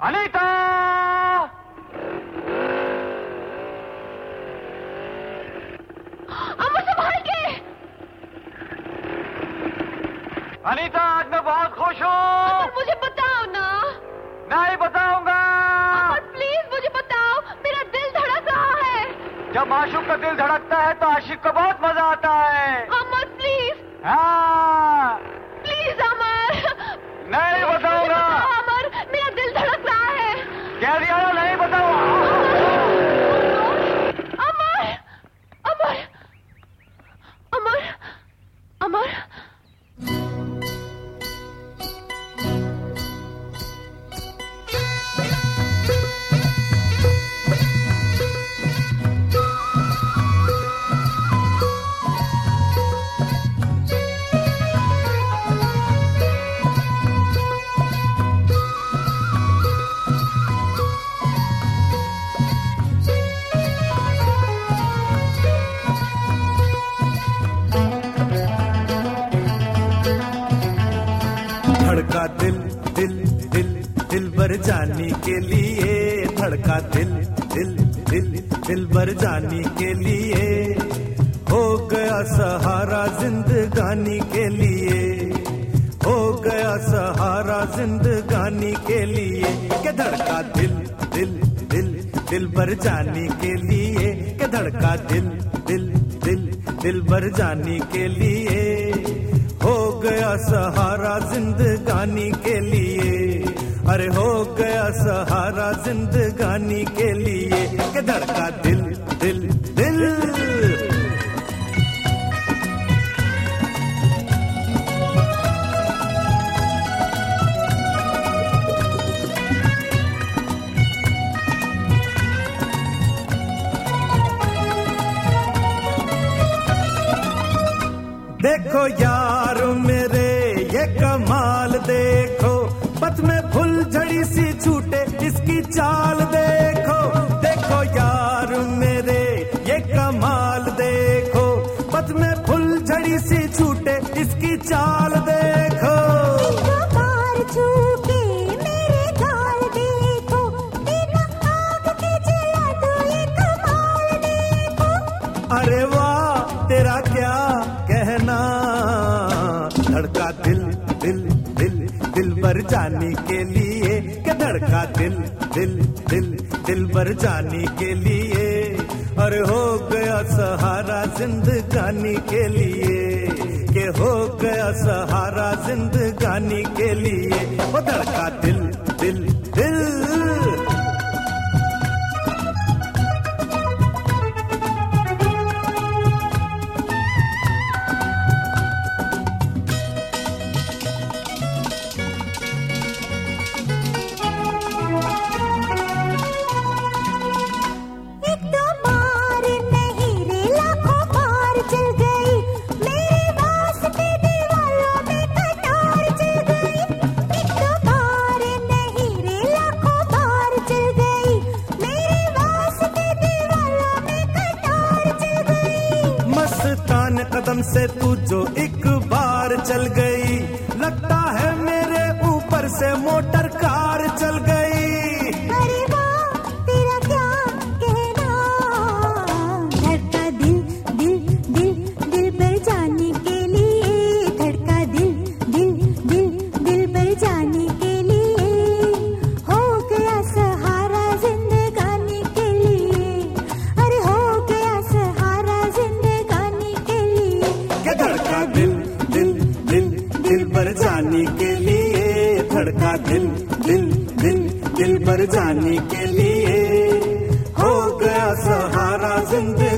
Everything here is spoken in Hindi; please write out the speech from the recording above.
अनीता! अमर संभाल के! अनीता, आज मैं बहुत खुश हूँ। अमर मुझे बताओ ना। नहीं बताऊंगा। अमर प्लीज मुझे बताओ, मेरा दिल धड़क रहा है। जब माशूक का दिल धड़कता है तो आशिक को बहुत मजा आता है। अमर प्लीज। हाँ। प्लीज अमर। नहीं बताऊंगा। अमर, मेरा दिल धड़क रहा है। कह दिया ना, नहीं बताऊंगा। अमर, अमर, अमर, अमर। धड़का दिल दिल दिल दिल भर जाने के लिए, धड़का दिल दिल दिल दिल भर जाने के लिए, हो गया सहारा जिंदगानी के लिए, हो गया सहारा जिंदगानी के लिए। के धड़का दिल दिल दिल दिल भर जाने के लिए, के धड़का दिल दिल दिल दिल भर जाने के लिए, हो गया सहारा जिंदगानी के लिए। अरे हो गया सहारा जिंदगानी के लिए। के धड़का दिल दिल दिल। देखो यार मेरे ये कमाल देखो, पथ में फुल झड़ी सी छूटे इसकी चाल देखो। देखो यार मेरे ये कमाल देखो, पथ में फुल झड़ी सी छूटे इसकी चाल देखो। अरे वाह तेरा क्या कहना, धड़का दिल दिल दिल दिल भर जाने के लिए। के धड़का दिल दिल दिल दिल भर जाने के लिए, अरे हो गया सहारा जिंदगानी के लिए, के हो गया सहारा जिंदगानी के लिए। वो धड़का दिल दिल दिल। कदम से तू जो एक बार चल गई, लगता है मेरे ऊपर से मोटर कार चल गई। अरे वाह तेरा क्या कहना, धड़का दिल दिल दिल दिल भर जाने के लिए, धड़का दिल दिल दिल दिल भर जाने के लिए, हो गया सहारा जिंदगानी के लिए। अरे हो गया सहारा जिंदगानी के लिए। धड़का दिल दिल दिल दिल भर जाने के लिए, धड़का दिल दिल दिल दिल भर जाने के लिए, हो गया सहारा जिंदगानी।